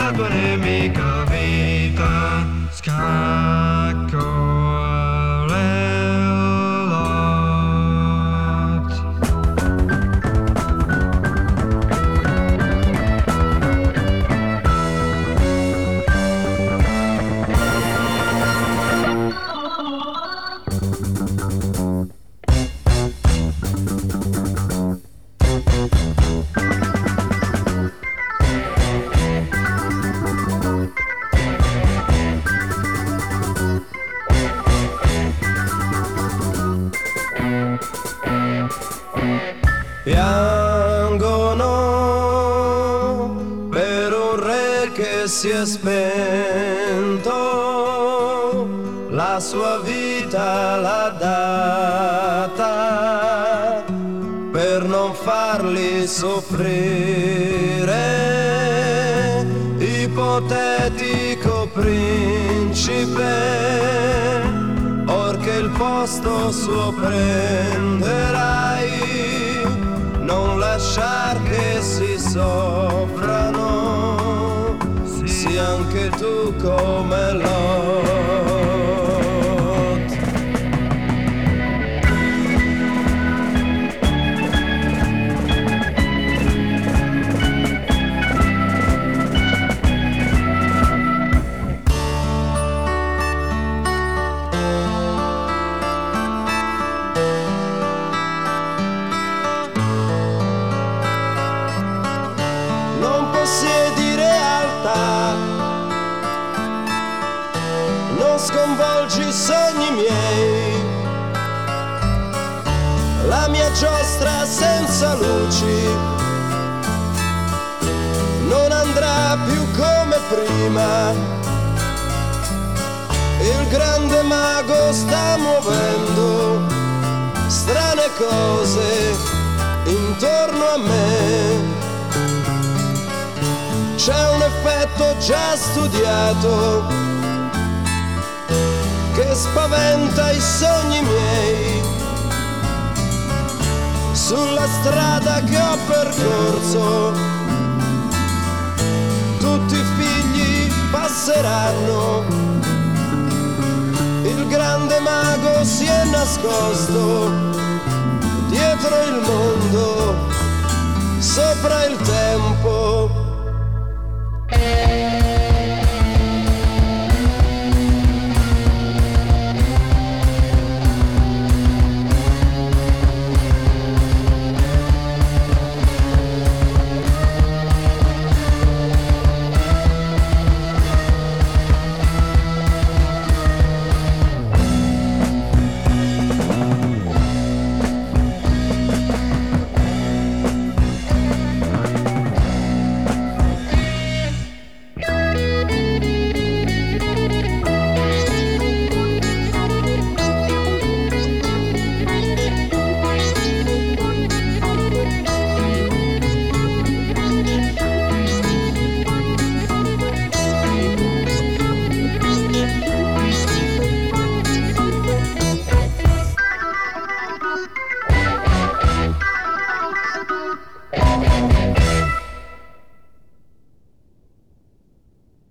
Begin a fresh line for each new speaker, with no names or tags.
la tua nemica vita, scacco all'elot. Piangono per un re che si è spento, la sua vita l'ha data per non farli soffrire. Ipotetico principe, or che il posto suo prenderai, non lasciar che si soffrano, sì anche tu come Lot. Sconvolgi i sogni miei, la mia giostra senza luci non andrà più come prima. Il grande mago sta muovendo strane cose intorno a me. C'è un effetto già studiato che spaventa i sogni miei. Sulla strada che ho percorso tutti i figli passeranno. Il grande mago si è nascosto dietro il mondo, sopra il